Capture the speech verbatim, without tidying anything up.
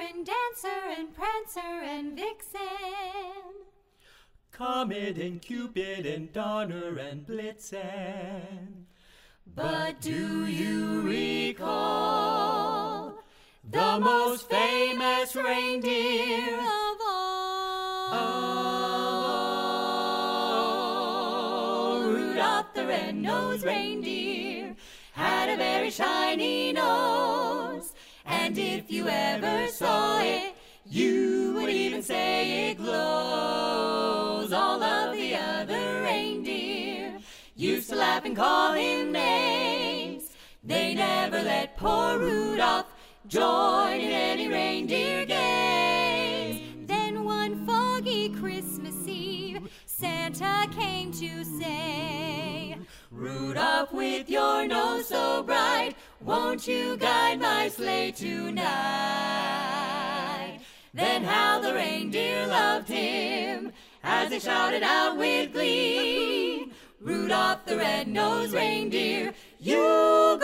and Dancer and Prancer and Vixen, Comet and Cupid and Donner and Blitzen. but do you recall The most famous reindeer of all? Oh, Rudolph the red-nosed reindeer had a very shiny nose, and if you ever saw it, you would even say it glows. All of the other reindeer used to laugh and call him names. They never let poor Rudolph join in any reindeer games. Then one foggy Christmas Eve, Santa came to say, Rudolph, with your nose so bright, won't you guide my sleigh tonight? Then how the reindeer loved him as they shouted out with glee, Rudolph the red-nosed reindeer, you